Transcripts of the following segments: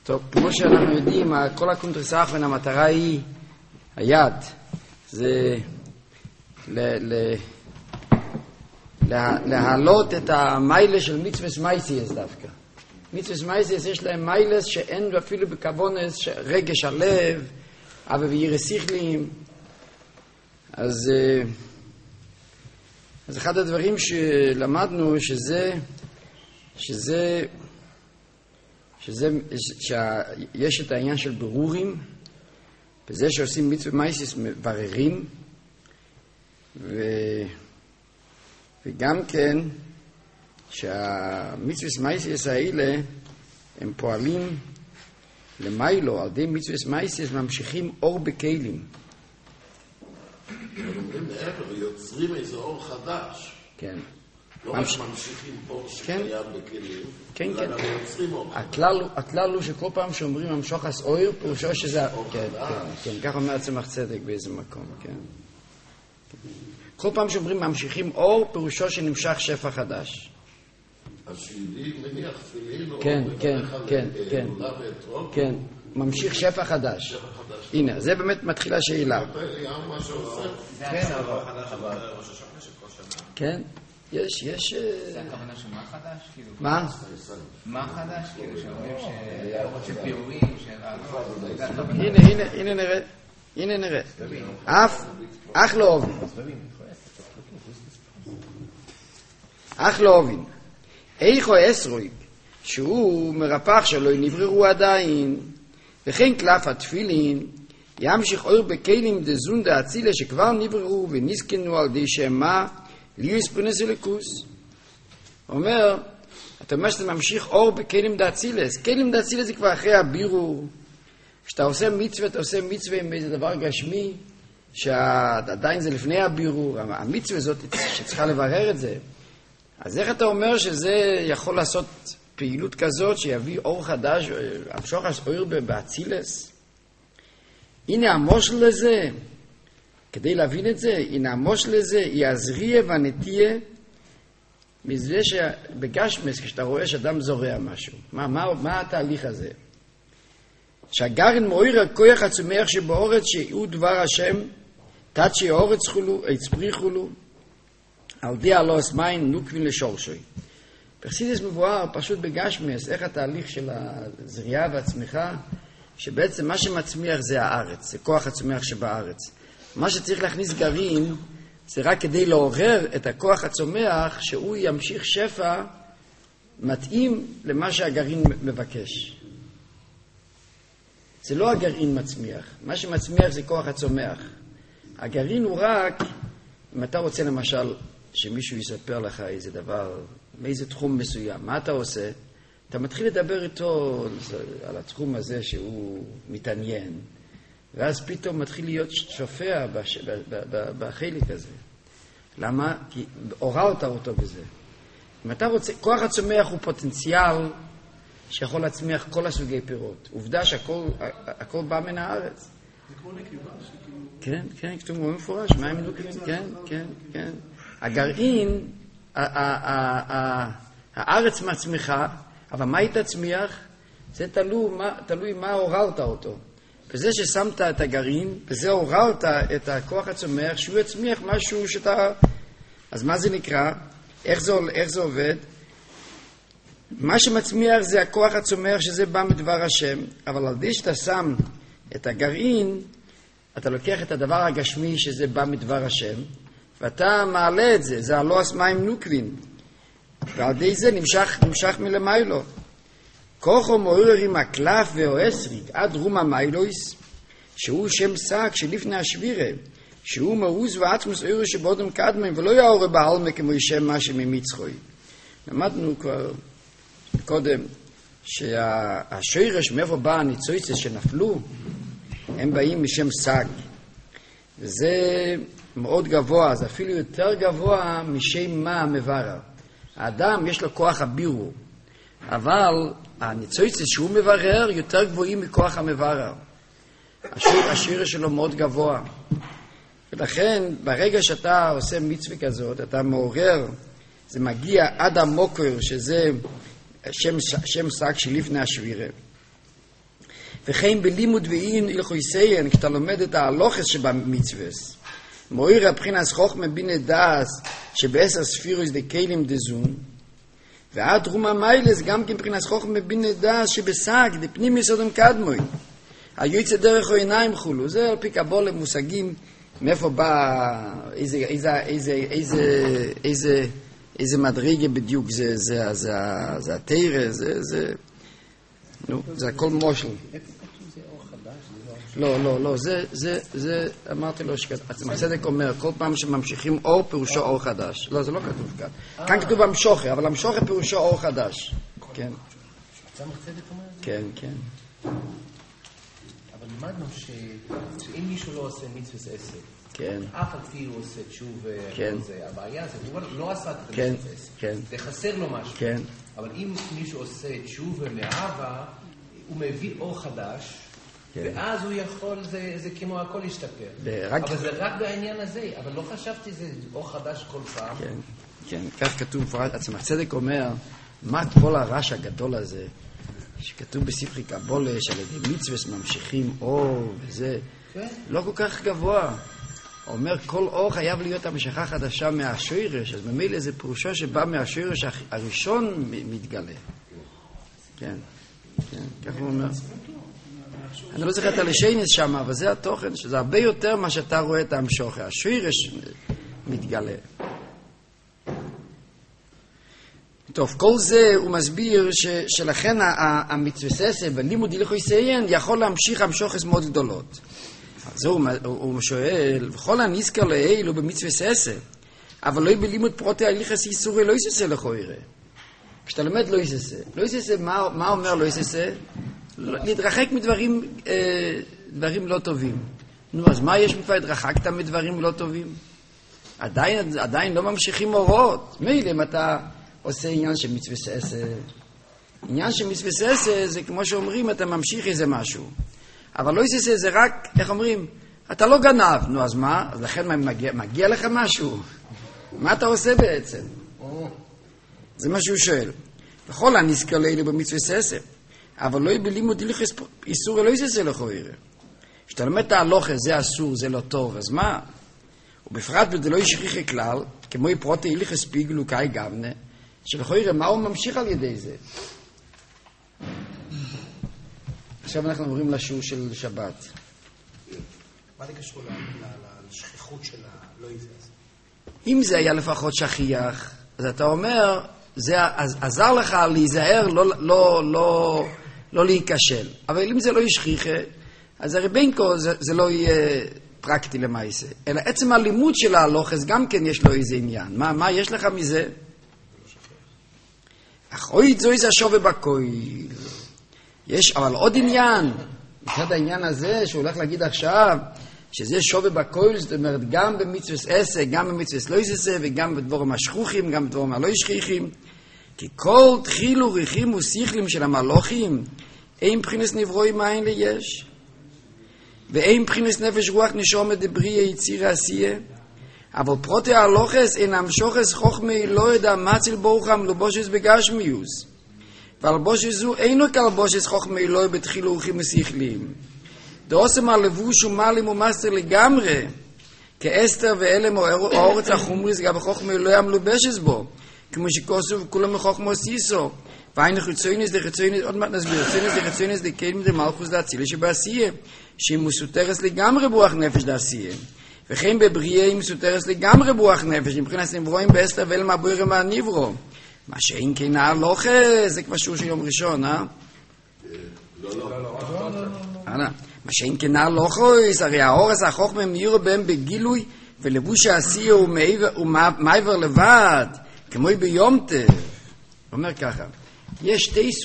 טוב, כמו שאנחנו יודעים, כל הקונטרס האחרון, המטרה היא היד. זה להעלות את המיילה של מצווה מייסיאס דווקא. מצווה מייסיאס יש להם מיילס שאין אפילו בקבונס, רגש הלב, אבל וירא שכלים. אז אחד הדברים שלמדנו שיש את העניין של ברורים, בזה שעושים מצווה מייסיס מבררים, וגם כן שהמצווה מייסיס האלה הם פועלים למיילו, על ידי מצווה מייסיס ממשיכים אור בכלים. אומרים מעבר, יוצרים איזה אור חדש. כן. לא רק ממשיכים אור שקיים בכלים, כן, אלא גם יוצרים אור חדש. הכלל הוא שכל פעם שאומרים המשוחס אור, פירושו שזה... כן, כך אומר צמח צדק באיזה מקום, כן. כל פעם שאומרים ממשיכים אור, פירושו שנמשך שפע חדש. השיעידי מניח תפילין, כן, ממשיך שפע חדש. הנה, זה באמת מתחילה השאלה. כן, יש... זה הכוונה שמה חדש? מה? מה חדש? כאילו שאומרים שפירורים, הנה נראה. אך לא הובין. איכו אסרוי, שהוא מרפח שלו נבררו עדיין, וכן קלף התפילין, ימשיך אור בכלים דזון דאצילה שכבר נבררו ונזכנו על די שמה ליוס פרנס אליקוס. אומר, אתה אומר שאתה ממשיך אור בכלים דאצילס. כלים דאצילס זה כבר אחרי הבירור. כשאתה עושה מצווה, אתה עושה מצווה עם איזה דבר גשמי, שעדיין זה לפני הבירור. המצווה זאת שצריכה לברר את זה. אז איך אתה אומר שזה יכול לעשות פעילות כזאת שיביא אור חדש, המשוך אור באצילס? הנה המושל לזה, כדי להבין את זה, הנה המושל לזה, היא הזריה והנטייה, מזה שבגשמס, כשאתה רואה שאדם זורע משהו, מה התהליך הזה? שהגרעין מויר הכוח הצומח שבאורץ שהוא דבר השם, תת שאורץ חולו, הצפריחו לו, על די הלוס מים נוקבין לשורשוי. פרסידס מבואר פשוט בגשמס, איך התהליך של הזריעה והצמיחה, שבעצם מה שמצמיח זה הארץ, זה כוח הצומח שבארץ. מה שצריך להכניס גרעין, זה רק כדי לעורר את הכוח הצומח, שהוא ימשיך שפע מתאים למה שהגרעין מבקש. זה לא הגרעין מצמיח, מה שמצמיח זה כוח הצומח. הגרעין הוא רק, אם אתה רוצה למשל שמישהו יספר לך איזה דבר, מאיזה תחום מסוים, מה אתה עושה? אתה מתחיל לדבר איתו על התחום הזה שהוא מתעניין, ואז פתאום מתחיל להיות שופע בחלק הזה. למה? כי עוררת אותו בזה. אם אתה רוצה, כוח הצומח הוא פוטנציאל שיכול להצמיח כל הסוגי פירות. עובדה שהכל בא מן הארץ. זה כמו נקבה שכאילו... כן, כתוב מאוד מפורש, מים נוקבים, כן. הגרעין, הארץ מצמיחה, אבל מה היא תצמיח? זה תלוי מה עוררת אותו. בזה ששמת את הגרעין, בזה עוררת את הכוח הצומח, שהוא יצמיח משהו שאתה... אז מה זה נקרא? איך זה עובד? מה שמצמיח זה הכוח הצומח שזה בא מדבר השם, אבל על די שאתה שם את הגרעין, אתה לוקח את הדבר הגשמי שזה בא מדבר השם, ואתה מעלה את זה, זה הלא מים נוקבין, ועל די זה נמשך מלמיילו. כוחו מוערר עם הקלף והאסריק עד רום המיילויס, שהוא שם שק שלפני השבירה, שהוא מעוז ועצמוס אורו שבודם קדמים, ולא יאורה בהלמה כמו שם מה שממצחוי. למדנו כבר קודם שהשורש מאיפה בא הניצוצות שנפלו, הם באים משם שק, וזה מאוד גבוה, זה אפילו יותר גבוה משם מה המברר. האדם יש לו כוח הבירור, אבל הניצוצות שהוא מברר יותר גבוהים מכוח המברר. השורש שלו מאוד גבוה. ולכן ברגע שאתה עושה מצווה כזאת, אתה מעורר, זה מגיע עד המוקר, שזה שם שק שלפני השבירה. וכן בלימוד ואין הלכויסיין, כשאתה לומד את ההלוכס שבמצווס, מויר הבחינס חוכמה בינה דאס, שבעשר ספירוס דקיילים דזון, ועד תרומה מיילס גם כן מבחינס חוכמה בינה דאס, שבסג דפנים יסודם קדמוי, היועצה דרך העיניים חולו, זה על פי קבולה מושגים, מאיפה בא, איזה מדרגה בדיוק זה התירה, זה הכל מושל. לא, זה אמרתי לו הצדק אומר, כל פעם שממשיכים אור פירושו אור חדש. לא, זה לא כתוב כאן. כאן כתוב המשוכה, אבל המשוכה פירושו אור חדש. כן. הצמח צדק אומר? כן. אבל למדנו שאם מישהו לא עושה מצווה עשר, כן. אף על פי הוא עושה תשוב וזה, הבעיה זה, הוא לא עשה את כן, מצווה עשר. כן. זה חסר לו משהו. כן. אבל אם מישהו עושה תשוב ומאהבה, הוא מביא אור חדש, ואז הוא יכול, זה כמו הכל ישתפר. אבל זה רק בעניין הזה, אבל לא חשבתי זה אור חדש כל פעם. כן, כך כתוב, הצמח צדק אומר, מה כל הרעש הגדול הזה, שכתוב בספרי קבולה, שעל ידי מצווה ממשיכים אור וזה, לא כל כך גבוה. הוא אומר, כל אור חייב להיות המשכה חדשה מהשורש, אז ממילא זה פירושו שבא מהשורש הראשון מתגלה. כן, כך הוא אומר. אני לא זוכר את הלשיינס שם, אבל זה התוכן, שזה הרבה יותר מה שאתה רואה את המשוכר. השורש מתגלה. טוב, כל זה הוא מסביר שלכן המצווה ולימוד הלכויסיין יכול להמשיך המשוכס מאוד גדולות. אז הוא שואל, וכל הנזכר לאלו במצווה אבל לא בלימוד פרוטי הליכס איסורי לא יססה לכוירה. כשאתה לומד לא יססה. לא יססה, מה אומר לא יססה? להתרחק מדברים לא טובים. נו, אז מה יש כבר התרחקת מדברים לא טובים? עדיין לא ממשיכים אורות. מילא אם אתה עושה עניין של מצווה עשה. עניין של מצווה עשה זה כמו שאומרים, אתה ממשיך איזה משהו. אבל לא יססה זה רק, איך אומרים? אתה לא גנב. נו, אז מה? אז לכן מגיע לך משהו. מה אתה עושה בעצם? זה מה שהוא שואל. וכל הנזכר לאלו במצווה עשה. אבל לא בלימוד הלכס איסור לא יססה לכוירה. כשאתה לומד את ההלוכה, זה אסור, זה לא טוב, אז מה? ובפרט בזה לא ישכיחי כלל, כמו פרוטי הלכס פיגלו כאי גבנה, שלכוירה, מה הוא ממשיך על ידי זה? עכשיו אנחנו עוברים לשיעור של שבת. מה זה קשור לשכיחות של הלא יסס? אם זה היה לפחות שכיח, אז אתה אומר, זה עזר לך להיזהר, לא להיכשל. אבל אם זה לא ישכיחה, אז הרי בין כה זה לא יהיה פרקטי למעשה. אלא עצם הלימוד של ההלוכס גם כן יש לו איזה עניין. מה יש לך מזה? אך אוי זו איזה שווה בקויל. יש אבל עוד עניין. מצד העניין הזה שהוא הולך להגיד עכשיו, שזה שווה בקויל, זאת אומרת גם במצווה עשה, גם במצווה לא עשה, וגם בדבורים השכוחים, גם בדבורים הלא ישכיחים. כי כל תחילו ריחים ושיחלים של המלוכים, אין מבחינס נברואים מאין ליש, ואין מבחינס נפש רוח נשומת דבריה יציר עשייה, אבל פרוטי ההלוכס אינם שוחס חוכמי לא ידע מציל ברוחם לבושס בגשמיוס, והלבושס זו אינו כלבושס חוכמי לא ידע בתחילו ריחים ושיחלים. דעוסם הלבוש ומלים ומסתר לגמרי, כאסתר ואלם או אורץ החומריס גם חוכמי לא ימלובשס בו, כמו שכוסו וכולם מחוכמו סיסו, ואין חיצוינס דחיצוינס, עוד מעט נסביר, חיצוינס דחיצוינס דקיילים דמלכוס דעצילה שבעשייה, שהיא מסותרס לגמרי ברוח נפש דעשייה, וכן בבריאה היא מסותרס לגמרי ברוח נפש, מבחינת נברואים באסתר ואלם הבוירה מהנברו, מה שאין כן ההלוכה, זה כבר שיעור של יום ראשון, מה שאין כן ההלוכה, הרי האורס החוכמה מאירו בהם בגילוי, ולבוש העשייה ומעבר לבד, כמו ביום טב. הוא אומר ככה, יש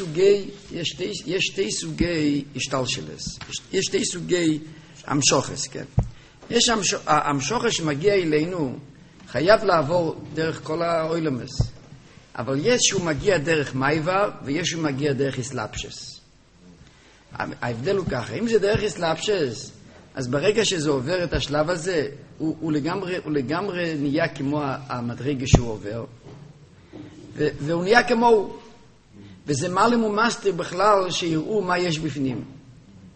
שתי סוגי השתלשלס, יש שתי סוגי המשוחס, כן? יש המשוחס שמגיע אלינו, חייב לעבור דרך כל האוילמס, אבל יש שהוא מגיע דרך מעבר, ויש שהוא מגיע דרך אסלאפשס. ההבדל הוא ככה, אם זה דרך אסלאפשס, אז ברגע שזה עובר את השלב הזה, הוא לגמרי נהיה כמו המדרגה שהוא עובר, והוא נהיה כמוהו. וזה מלם ומסתר בכלל שיראו מה יש בפנים.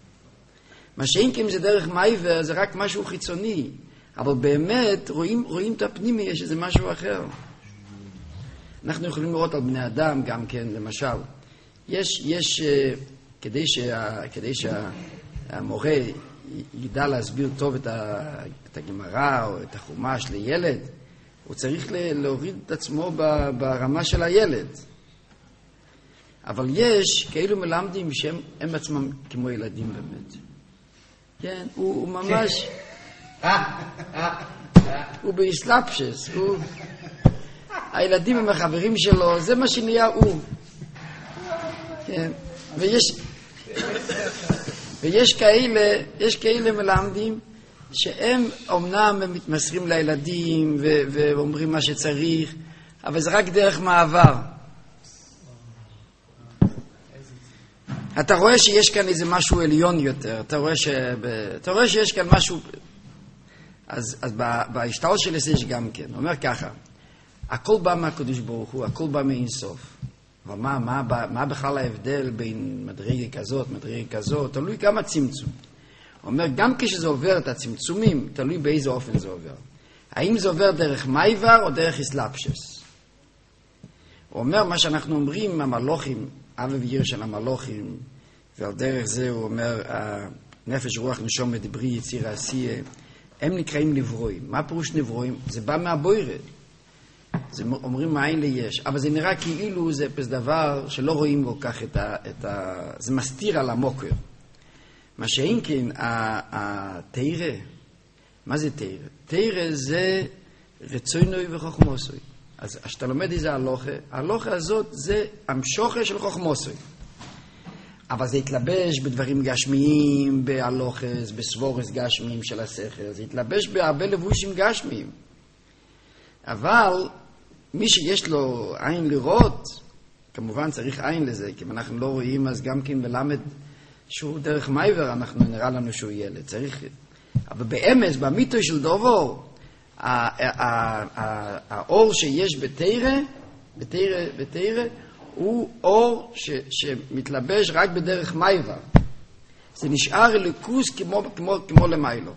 מה שאינקים זה דרך מייבר, זה רק משהו חיצוני. אבל באמת רואים את הפנימי, יש איזה משהו אחר. אנחנו יכולים לראות על בני אדם גם כן, למשל. יש כדי שהמורה ידע להסביר טוב את הגמרא או את החומש לילד, הוא צריך להוריד את עצמו ברמה של הילד. אבל יש כאלו מלמדים שהם עצמם כמו ילדים באמת. כן, הוא ממש... הוא באסלאפשס, הילדים הם החברים שלו, זה מה שנהיה הוא. כן, ויש כאלה מלמדים שהם אומנם הם מתמסרים לילדים ואומרים מה שצריך, אבל זה רק דרך מעבר. אתה רואה שיש כאן איזה משהו עליון יותר, אתה רואה שיש כאן משהו... אז בהשתאות של יש גם כן, הוא אומר ככה, הכל בא מהקדוש ברוך הוא, הכל בא מאינסוף. אבל מה בכלל ההבדל בין מדרגה כזאת, תלוי גם הצמצום. הוא אומר, גם כשזה עובר את הצמצומים, תלוי באיזה אופן זה עובר. האם זה עובר דרך מייבר או דרך אסלאפשס? הוא אומר, מה שאנחנו אומרים, המלוכים, אב וירא של המלוכים, ועל דרך זה הוא אומר, נפש, רוח, נשום, מדברי, יציר, עשייה, הם נקראים נברואים. מה פירוש נברואים? זה בא מהבוירה. זה אומרים מאין ליש. אבל זה נראה כאילו זה דבר שלא רואים כל כך זה מסתיר על המוקר. מה שאין כן, התאירה, מה זה תאירה? תאירה זה רצוינוי וחוכמוסוי. אז כשאתה לומד איזה ההלוכה הזאת זה המשוכה של חוכמוסוי. אבל זה התלבש בדברים גשמיים, בהלוכס, בסבורס גשמיים של השכל. זה התלבש בהרבה לבושים גשמיים. אבל מי שיש לו עין לראות, כמובן צריך עין לזה, כי אם אנחנו לא רואים, אז גם כן מלמד שהוא דרך מייבר, אנחנו נראה לנו שהוא ילד. צריך... אבל באמס, במיתו של דובו, האור שיש בתאירה, הוא אור שמתלבש רק בדרך מייבר. זה נשאר אלוקוס כמו למיילו.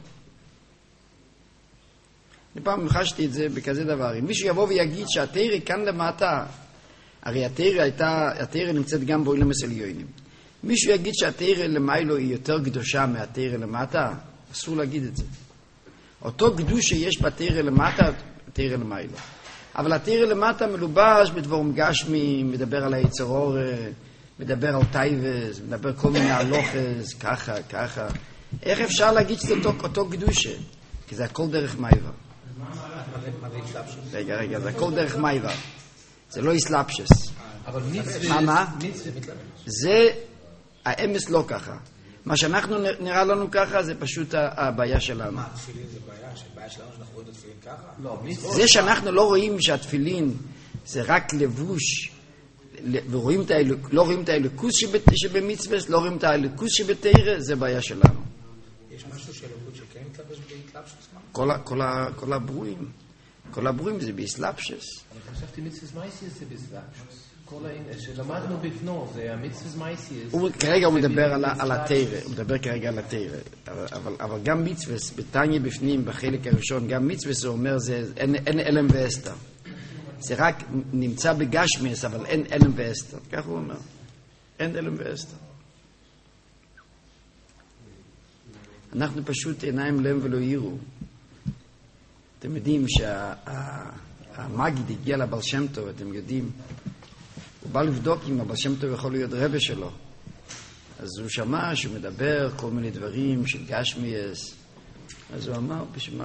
אני פעם חשתי את זה בכזה דבר. אם מישהו יבוא ויגיד שהתאירה כאן למטה, הרי התאירה נמצאת גם בעולם העליונים. מישהו יגיד שהתאירה למיילו היא יותר קדושה מהתאירה למטה, אסור להגיד את זה. אותו קדוש שיש בתאירה למטה, התאירה למיילו. אבל התאירה למטה מלובש בדבורים גשמיים, מדבר על היצר אור, מדבר על טייבס, מדבר כל מיני הלוכס, ככה. איך אפשר להגיד שזה אותו קדושה? כי זה הכל דרך מייבר. רגע, זה הכל דרך מייבר. זה לא אסלאפשס. אבל מה? זה, האמס לא ככה. מה שאנחנו נראה לנו ככה זה פשוט הבעיה שלנו. מה, תפילין זה בעיה? שבעיה שלנו שאנחנו רואים את התפילין ככה? לא, זה שאנחנו לא רואים שהתפילין זה רק לבוש, ורואים לא רואים את האלוקוס שבמצווה, לא רואים את האלוקוס שבתאירה, זה בעיה שלנו. יש משהו של אלוקות שכן מתלבש בהתלבשס? כל הברואים זה באסלאפשס. אני חשבתי מצווה מייסיאס זה באסלאפשס. כל העניין שלמדנו בפנו, זה המצווה מייסיאס. כרגע הוא מדבר על התאירה, הוא מדבר כרגע על התאירה. אבל גם מצווה, בתניא בפנים, בחלק הראשון, גם מצווה זה אומר, אין אלם ואסתר. זה רק נמצא בגשמיאס, אבל אין אלם ואסתר. כך הוא אומר. אין אלם ואסתר. אנחנו פשוט עיניים להם ולא יראו. אתם יודעים שהמגיד הגיע לבעל שם טוב, אתם יודעים, הוא בא לבדוק אם הבעל שם טוב יכול להיות רבא שלו. אז הוא שמע שהוא מדבר כל מיני דברים של גשמיאס. אז הוא אמר, בשביל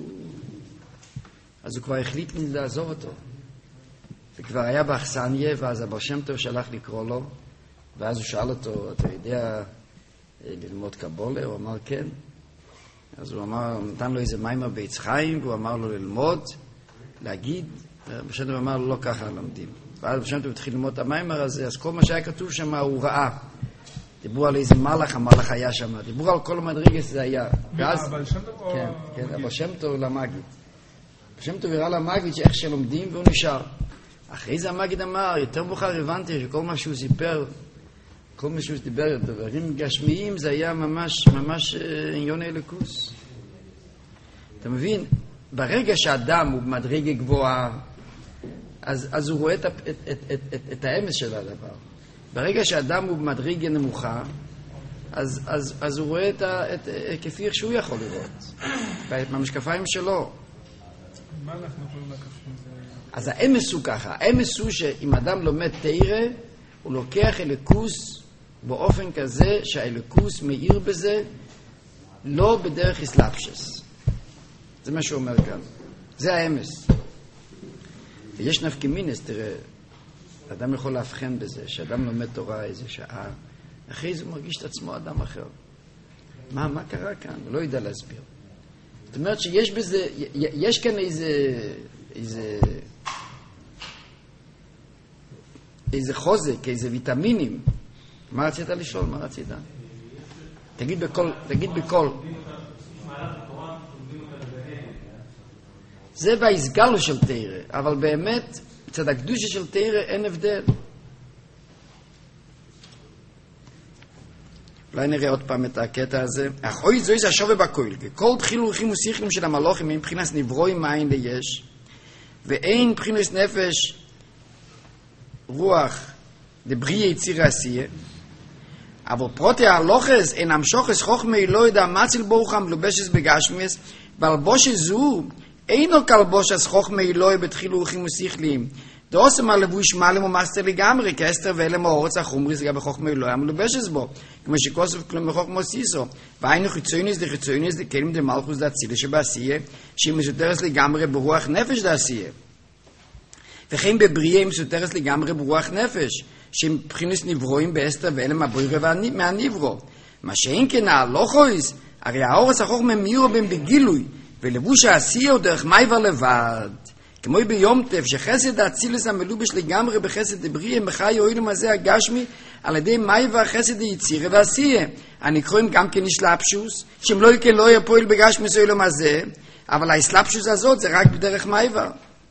אז הוא כבר החליט לעזוב אותו. זה כבר היה באכסניה, ואז הבעל שם טוב שלח לקרוא לו, ואז הוא שאל אותו, אתה יודע ללמוד קבולה? הוא אמר כן. אז הוא אמר, נתן לו איזה מיימר בעץ חיים, והוא אמר לו ללמוד, להגיד, בשם טוב אמר לו, לא ככה לומדים. ואז בשם טוב התחיל ללמוד את המיימר הזה, אז כל מה שהיה כתוב שם הוא ראה. דיברו על איזה המלאך היה שם, דיברו על כל המדרגס זה היה. ואז, כן, אבל שם טוב למגיד. בשם טוב הראה למגיד שאיך שלומדים והוא נשאר. אחרי זה המגיד אמר, יותר מאוחר הבנתי שכל מה שהוא סיפר, כל מי שדיבר דברים גשמיים זה היה ממש עניון אלוקוס. אתה מבין? ברגע שאדם הוא במדרגה גבוהה, אז הוא רואה את האמס של הדבר. ברגע שאדם הוא במדרגה נמוכה, אז הוא רואה כפי איך שהוא יכול לראות, במשקפיים שלו. מה אנחנו יכולים לקחת מזה? אז האמס הוא ככה, האמס הוא שאם אדם לומד תורה, הוא לוקח אלוקוס באופן כזה שהאלוקוס מאיר בזה, לא בדרך אסלאפשס. זה מה שהוא אומר כאן. זה האמס. ויש נפקא מינס, תראה, אדם יכול להבחן בזה, שאדם לומד תורה איזה שעה, אחרי זה הוא מרגיש את עצמו אדם אחר. מה קרה כאן? הוא לא יודע להסביר. זאת אומרת שיש בזה, יש כאן איזה חוזק, איזה ויטמינים. מה רצית לשאול? מה רצית? תגיד בקול. זה בהסגלו של תורה, אבל באמת, מצד הקדושה של תורה אין הבדל. אולי נראה עוד פעם את הקטע הזה. אחוי זו איזה השווה בקויל, כל תחילוכים ושיחים של המלוכים מבחינת נברואים מאין ליש, ואין מבחינת נפש רוח דבריא יציר עשייה, אבל פרוטי הלוחס אין המשוכס חוכמי לא ידע מציל ברוכם לובשס בגשמס, והלבושס זו אינו כלבושס חוכמי לא ידע בתחילוכים ושיחלים, דאוסם הלבוש מעלם ומאסתר לגמרי, כאסתר ואלם האורץ החומרי זה גם בחוכמי לא המלובשס בו, כמו שכוסף כלום בחוכמו סיסו, והיינו חיצויניס דקלים דמלכוס דאצילה שבעשייה, שהיא מסותרס לגמרי ברוח נפש דעשייה. וכן בבריאה מסותרס לגמרי ברוח נפש, שהם מבחינס נברואים באסתר ואלם הבוירה מהנברו. מה שאין כן ההלוכויס, הרי האורץ החוכמה מירו בהם בגילוי, ולבוש העשייה הוא דרך מייבר לבד. כמו ביום טף, שחסד האצילס המלובש לגמרי בחסד דבריאה, מחי יועילו מזה הגשמי, על ידי מייבר חסד היצירה ועשייה. הנקרואים גם כן אסלאפשוס, שהם לא יקל לא יפועל בגשמי יועילו מזה, אבל האסלאפשוס הזאת זה רק בדרך מייבר.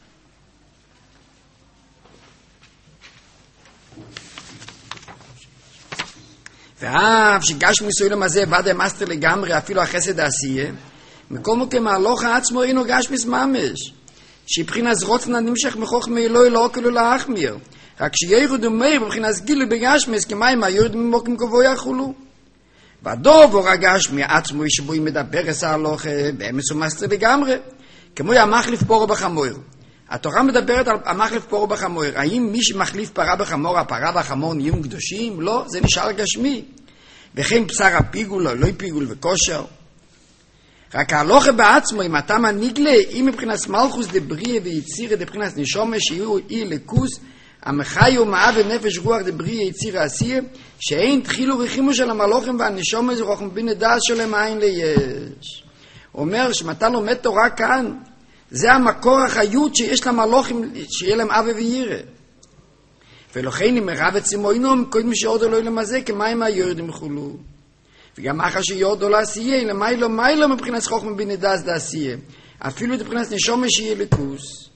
ואף שגשמי יועילו מזה ודאי מאסטר לגמרי, אפילו החסד העשייה, מכל מקום ההלוך העצמו אינו גשמי ממש. שבחינת רוצנה נמשך מחוכמה אלוהי לא אוכלו להחמיר. רק שירד ומאיר בבחינת גילוי בגשמס, כמים הירד ממוקים כבוי יחולו. והדוב אור הגשמי עצמו שבוי מדבר עשה הלוך באמס ומסתר לגמרי. כמו המחליף פורו בחמור. התורה מדברת על המחליף פורו בחמור. האם מי שמחליף פרה בחמור, הפרה והחמור נהיים קדושים? לא, זה נשאר גשמי. וכן בשר הפיגול, לא פיגול וכושר. רק ההלוכה בעצמו, אם אתה מנהיגלה, אם מבחינת מלכוס דבריאה ויצירה דבחינת נשומה, שיהיו אי לקוס, המחי ומאב ונפש רוח דבריאה יצירה עשייה, שאין תחילו רחימו של המלוכים והנשומה, זה רוחם בין הדעת שלהם אין ליש. הוא אומר שמתה לומד תורה כאן, זה המקור החיות שיש למלוכים, שיהיה להם אב וירא. ולכן אם הרב עצמו אינום, קודם שעוד אלוהי למזה, כמים היורדים חולו. וגם אחר שיורדו לעשייה, למיילו מבחינת חוכמה בין הדעת לעשייה. אפילו מבחינת נשומה שיהיה לקוס.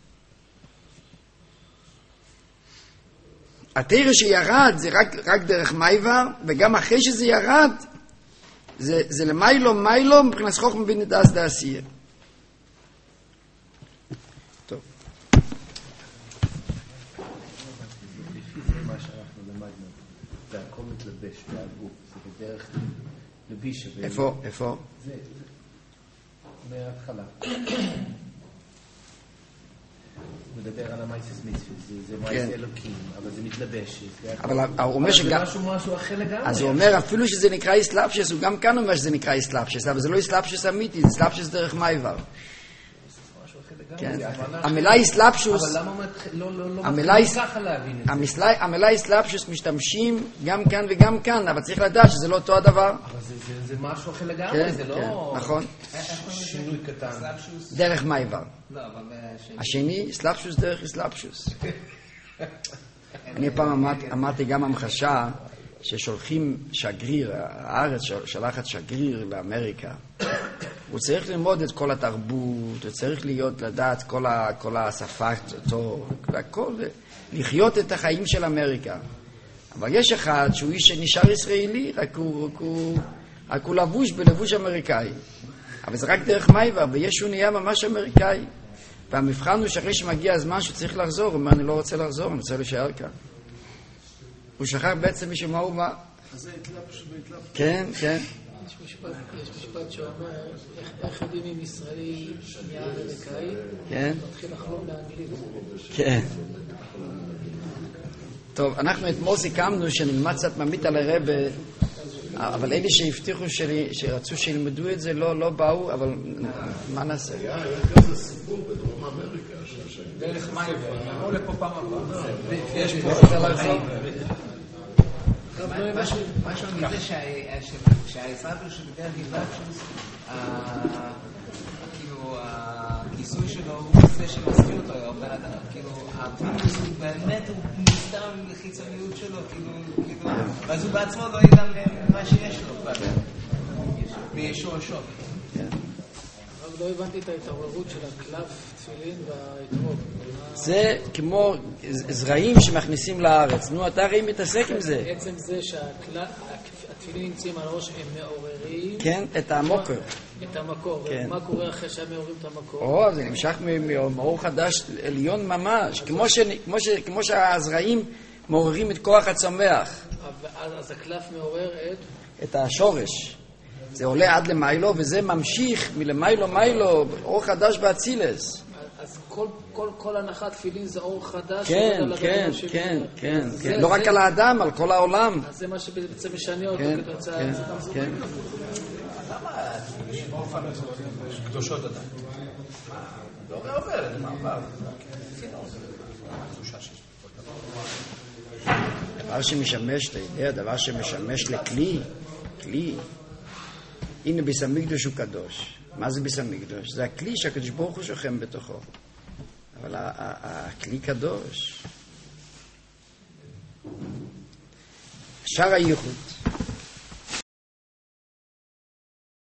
התורה שירד זה רק דרך מייבר, וגם אחרי שזה ירד, זה למיילו מבחינת חוכמה בין הדעת לעשייה. טוב. לפי זה מה שאנחנו למדנו, זה הכל מתלבש מהגוף, זה בדרך לבישה. איפה? זה מההתחלה. מדבר על המייסס מצווה, זה מייס אלוקים, אבל זה מתלבש. אבל הוא אומר שגם... זה משהו אחר לגמרי. אז הוא אומר, אפילו שזה נקרא אסלאפשס, הוא גם כאן אומר שזה נקרא אסלאפשס, אבל זה לא אסלאפשס אמיתי, זה אסלאפשס דרך מייבר. המילה אסלאפשוס, אבל למה לא מתחילים ככה להבין את זה? המילה אסלאפשוס משתמשים גם כאן וגם כאן, אבל צריך לדעת שזה לא אותו הדבר. אבל זה משהו אחר לגמרי, זה לא... נכון. שינוי קטן. דרך מייבר. לא, אבל... השני, אסלאפשוס דרך אסלאפשוס. אני פעם אמרתי גם המחשה ששולחים שגריר, הארץ שלחת שגריר לאמריקה. הוא צריך ללמוד את כל התרבות, הוא צריך לדעת כל השפה, והכל, לחיות את החיים של אמריקה. אבל יש אחד שהוא איש שנשאר ישראלי, רק הוא לבוש בלבוש אמריקאי. אבל זה רק דרך מייבר, וישו נהיה ממש אמריקאי. והמבחן הוא שאחרי שמגיע הזמן שצריך לחזור, הוא אומר, אני לא רוצה לחזור, אני רוצה להישאר כאן. הוא שכח בעצם משום מה הוא בא. אז זה התלבש. כן, כן. יש משפט שאומר, איך יודעים אם ישראלי נהיה אמריקאי? כן. מתחיל לחלום באנגלית. כן. טוב, אנחנו אתמול סיכמנו שנלמד קצת ממית על הרבה, אבל אלה שהבטיחו שרצו שילמדו את זה לא באו, אבל מה נעשה? היה כזה סיפור בדרום אמריקה. דרך מים, נבוא לפה פעם הבאה. יש פה משהו מזה שהעזרה של דרך גבלצ'וס, כאילו הכיסוי שלו הוא זה שמזכיר אותו, כאילו הפילוס הוא באמת הוא מסתם לחיצוניות שלו, כאילו, אז הוא בעצמו לא ידע מה שיש לו בשורשו. אבל לא הבנתי את ההתעוררות של הקלף, תפילין והאתרוג. זה כמו זרעים שמכניסים לארץ. נו, אתה הרי מתעסק עם זה. בעצם זה שהתפילין נמצאים על הראש, הם מעוררים... כן, את המוקר. את המקור. כן. ומה קורה אחרי שהם מעוררים את המקור? או, זה נמשך מאור חדש עליון ממש. כמו שהזרעים מעוררים את כוח הצומח. אז הקלף מעורר את השורש. זה עולה עד למיילו, וזה ממשיך מלמיילו מיילו, אור חדש באצילס. אז כל הנחת תפילין זה אור חדש. כן, כן, כן, כן, כן. לא רק על האדם, על כל העולם. אז זה מה שבעצם משנה אותו כתוצאה. כן, כן. למה קדושות אדם? לא עובר, זה מעבר. דבר שמשמש, אתה יודע, דבר שמשמש לכלי, כלי. הנה ביס המקדוש הוא קדוש. מה זה ביס המקדוש? זה הכלי שהקדוש ברוך הוא שוכן בתוכו. אבל הכלי קדוש. שער הייחוד.